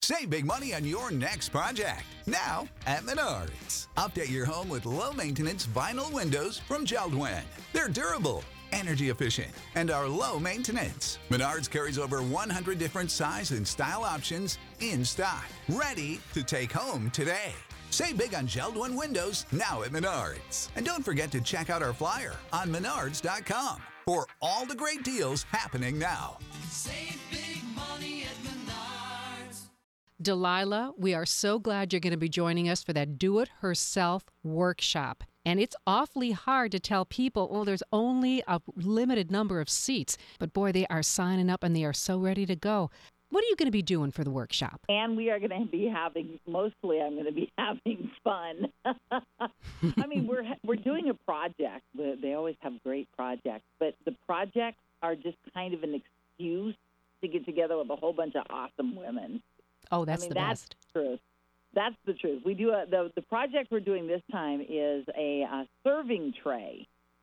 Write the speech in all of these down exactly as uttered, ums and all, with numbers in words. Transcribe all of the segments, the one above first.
Save big money on your next project. Now at Menards. Update your home with low-maintenance vinyl windows from JELD-WEN. They're durable, energy efficient, and are low maintenance. Menards carries over one hundred different size and style options in stock. Ready to take home today. Save big on JELD-WEN windows now at Menards. And don't forget to check out our flyer on menards dot com for all the great deals happening now. Save big money at Menards. Delilah, we are so glad you're going to be joining us for that do-it-herself workshop. And it's awfully hard to tell people, oh, there's only a limited number of seats. But boy, they are signing up and they are so ready to go. What are you going to be doing for the workshop? And we are going to be having, mostly I'm going to be having fun. I mean, we're we're doing a project. They always have great projects. But the projects are just kind of an excuse to get together with a whole bunch of awesome women. Oh, that's I mean, the that's best. The truth. That's the truth. We do a, the the project we're doing this time is a, a serving tray,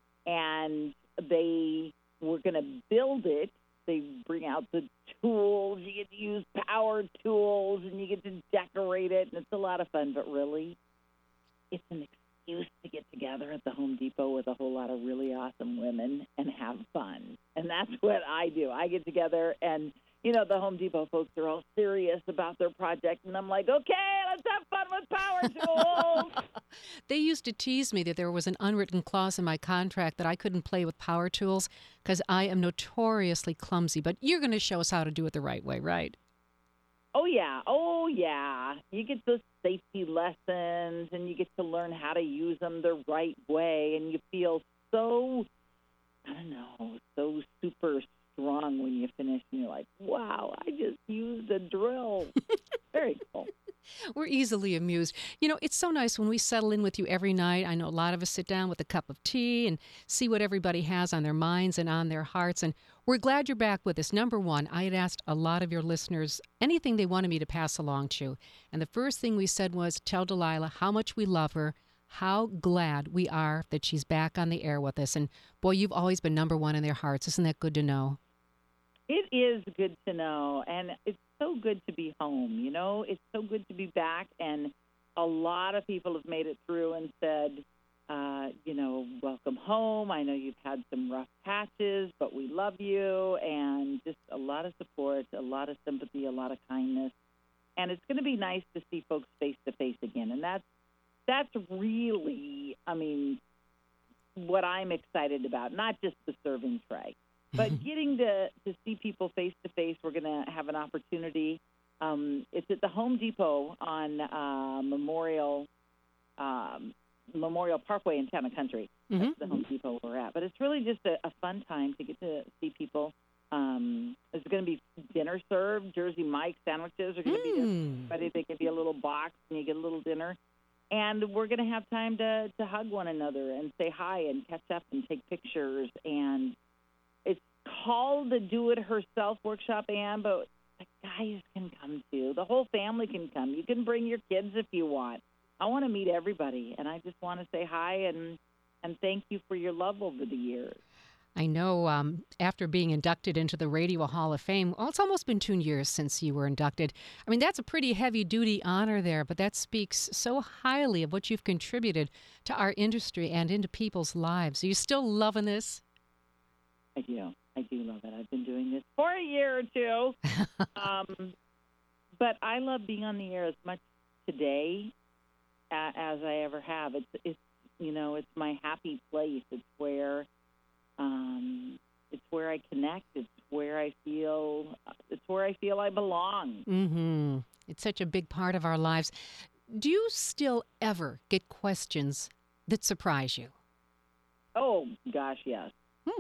and they we're going to build it. They bring out the tools. You get to use power tools, and you get to decorate it, and it's a lot of fun. But really, it's an excuse to get together at the Home Depot with a whole lot of really awesome women and have fun. And that's what I do. I get together, and you know, the Home Depot folks are all serious about their project, and I'm like, okay, let's have fun with power tools. They used to tease me that there was an unwritten clause in my contract that I couldn't play with power tools because I am notoriously clumsy. But you're going to show us how to do it the right way, right? Oh, yeah. Oh, yeah. You get those safety lessons, and you get to learn how to use them the right way, and you feel so, I don't know, so super strong when you finish, and you're like, wow, I just used a drill. Very cool. We're easily amused. You know, it's so nice when we settle in with you every night. I know a lot of us sit down with a cup of tea and see what everybody has on their minds and on their hearts. And we're glad you're back with us. Number one, I had asked a lot of your listeners anything they wanted me to pass along to you. And the first thing we said was, tell Delilah how much we love her, how glad we are that she's back on the air with us. And boy, you've always been number one in their hearts. Isn't that good to know? It is good to know, and it's so good to be home, you know? It's so good to be back, and a lot of people have made it through and said, uh, you know, welcome home. I know you've had some rough patches, but we love you, and just a lot of support, a lot of sympathy, a lot of kindness. And it's going to be nice to see folks face-to-face again, and that's, that's really, I mean, what I'm excited about, not just the serving tray. But getting to, to see people face-to-face, we're going to have an opportunity. Um, it's at the Home Depot on uh, Memorial um, Memorial Parkway in Town and Country. Mm-hmm. That's the Home Depot we're at. But it's really just a, a fun time to get to see people. Um, there's going to be dinner served. Jersey Mike sandwiches are going to Mm. be ready. They give you a little box, and you get a little dinner. And we're going to have time to, to hug one another and say hi and catch up and take pictures. And it's called the Do-It-Herself Workshop, Ann, but the guys can come too. The whole family can come. You can bring your kids if you want. I want to meet everybody, and I just want to say hi and, and thank you for your love over the years. I know um, after being inducted into the Radio Hall of Fame, well, it's almost been two years since you were inducted. I mean, that's a pretty heavy-duty honor there, but that speaks so highly of what you've contributed to our industry and into people's lives. Are you still loving this? I do. I do love it. I've been doing this for a year or two. um, but I love being on the air as much today uh, as I ever have. It's, it's, you know, it's my happy place. It's where... Um, it's where I connect. It's where I feel. It's where I feel I belong. Mm-hmm. It's such a big part of our lives. Do you still ever get questions that surprise you? Oh gosh, yes. Hmm.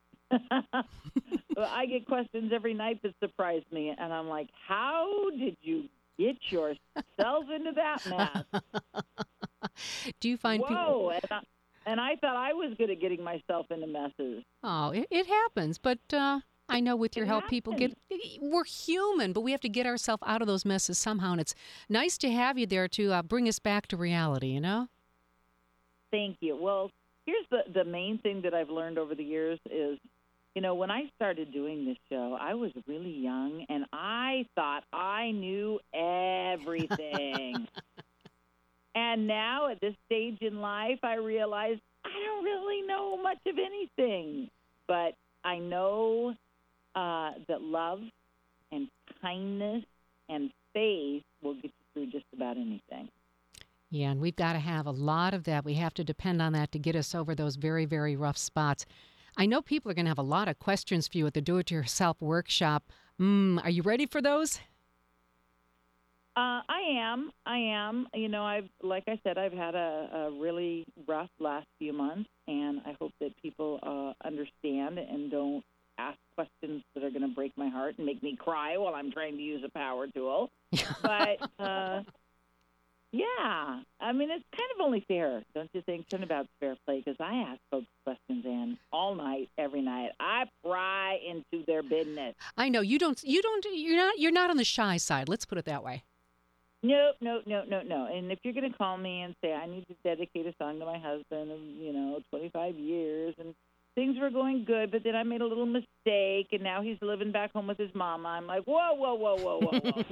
I get questions every night that surprise me, and I'm like, "How did you get yourself into that mess?" Do you find Whoa, people? and I, And I thought I was good at getting myself into messes. Oh, it, it happens. But uh, I know with your It help, people get, we're human, but we have to get ourselves out of those messes somehow. And it's nice to have you there to uh, bring us back to reality, you know? Thank you. Well, here's the, the main thing that I've learned over the years is, you know, when I started doing this show, I was really young, and I thought I knew everything. And now at this stage in life, I realize I don't really know much of anything. But I know uh, that love and kindness and faith will get you through just about anything. Yeah, and we've got to have a lot of that. We have to depend on that to get us over those very, very rough spots. I know people are going to have a lot of questions for you at the Do-It-Yourself workshop. Mm, are you ready for those? Uh, I am. I am. You know, I've like I said, I've had a, a really rough last few months, and I hope that people uh, understand and don't ask questions that are going to break my heart and make me cry while I'm trying to use a power tool. But uh, yeah, I mean, it's kind of only fair, don't you think? Turn about fair play, because I ask folks questions in all night, every night. I pry into their business. I know you don't. You don't. You're not. You're not on the shy side. Let's put it that way. No, no, no, no, no. And if you're going to call me and say, I need to dedicate a song to my husband of, you know, twenty-five years, and things were going good, but then I made a little mistake, and now he's living back home with his mama, I'm like, whoa, whoa, whoa, whoa, whoa, whoa.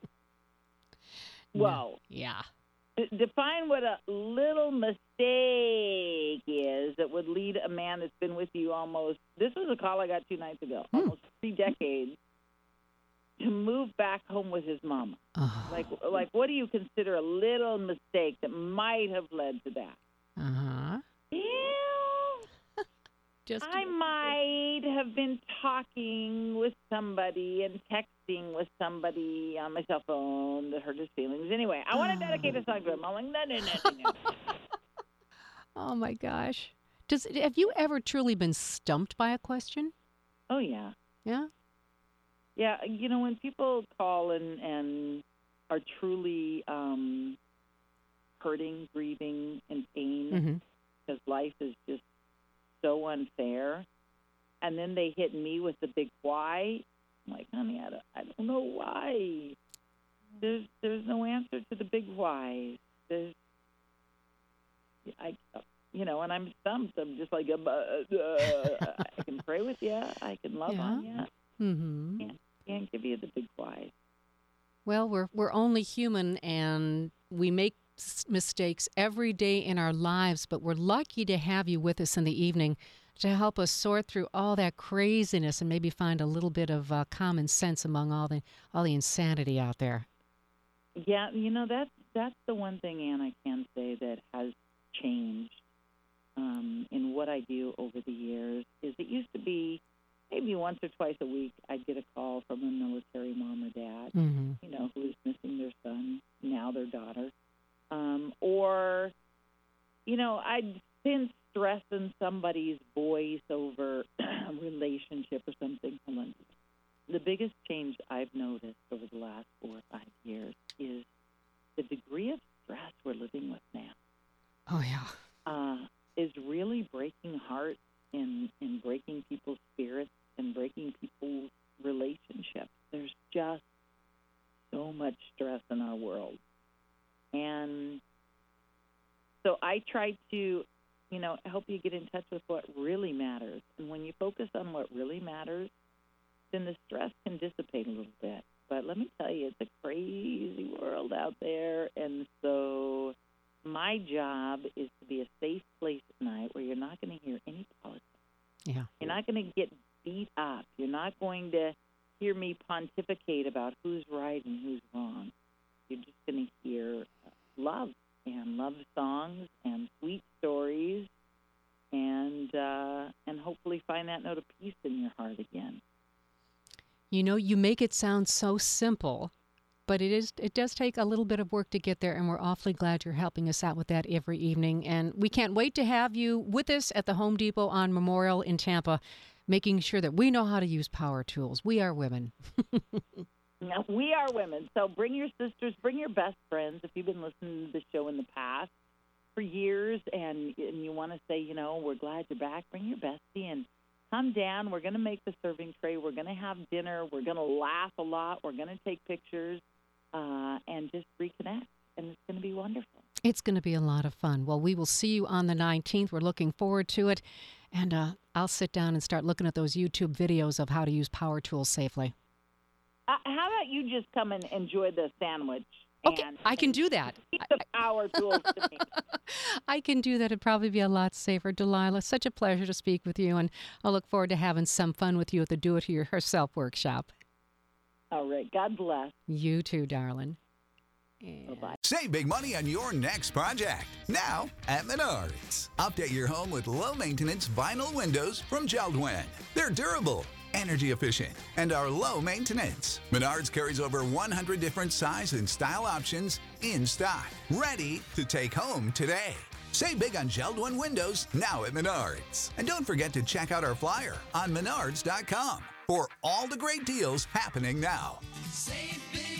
Whoa. Yeah. D- Define what a little mistake is that would lead a man that's been with you almost, this was a call I got two nights ago, Hmm. almost three decades, to move back home with his mama. Oh. Like, like, what do you consider a little mistake that might have led to that? Uh huh. Yeah, Just. I might have been talking with somebody and texting with somebody on my cell phone that hurt his feelings. Anyway, I want to dedicate a song to him. I'm like, no, no, no, no, no. Oh my gosh. Does have you ever truly been stumped by a question? Oh, yeah. Yeah. Yeah, you know, when people call and, and are truly um, hurting, grieving, in pain, Mm-hmm. because life is just so unfair, and then they hit me with the big why, I'm like, honey, I don't, I don't know why. There's there's no answer to the big why. There's, I, you know, and I'm stumped. I'm just like, uh, uh, I can pray with you. I can love Yeah. on you. Mm-hmm. Can't, can't give you the big why. Well, we're we're only human, and we make s- mistakes every day in our lives. But we're lucky to have you with us in the evening to help us sort through all that craziness and maybe find a little bit of uh, common sense among all the all the insanity out there. Yeah, you know, that's, that's the one thing, Ann, I can say that has changed um, in what I do over the years is it used to be maybe once or twice a week I'd get a call from a military mom or dad, Mm-hmm. you know, who is missing their son, now their daughter. Um, or, you know, I'd sense stress in somebody's voice over a relationship or something. Hold on. The biggest change I've noticed over the last four or five years is the degree of stress we're living with now Oh yeah. uh, is really breaking hearts and, and breaking people's spirits and breaking people's relationships. There's just so much stress in our world. And so I try to, you know, help you get in touch with what really matters. And when you focus on what really matters, then the stress can dissipate a little bit. But let me tell you, it's a crazy world out there. And so my job is to be a safe place at night where you're not going to hear any politics. Yeah. You're not going to get beat up. You're not going to hear me pontificate about who's right and who's wrong. You're just going to hear uh, love and love songs and sweet stories and uh, and hopefully find that note of peace in your heart again. You know, you make it sound so simple, but it is it does take a little bit of work to get there, and we're awfully glad you're helping us out with that every evening. And we can't wait to have you with us at the Home Depot on Memorial in Tampa, making sure that we know how to use power tools. We are women. Now, we are women, so bring your sisters, bring your best friends. If you've been listening to the show in the past for years and, and you want to say, you know, we're glad you're back, bring your bestie and come down. We're going to make the serving tray. We're going to have dinner. We're going to laugh a lot. We're going to take pictures uh, and just reconnect, and it's going to be wonderful. It's going to be a lot of fun. Well, we will see you on the nineteenth. We're looking forward to it. And uh, I'll sit down and start looking at those YouTube videos of how to use power tools safely. Uh, how about you just come and enjoy the sandwich? Okay, And, I can and do that. keep the power tools to me. I can do that. It'd probably be a lot safer. Delilah, such a pleasure to speak with you, and I look forward to having some fun with you at the Do It Yourself workshop. All right. God bless. You too, darling. And Bye-bye. Save big money on your next project. Now at Menards. Update your home with low-maintenance vinyl windows from Jeld-Wen. They're durable, energy efficient, and are low maintenance. Menards carries over one hundred different size and style options in stock, ready to take home today. Save big on Jeld-Wen windows now at Menards. And don't forget to check out our flyer on menards dot com for all the great deals happening now. Save big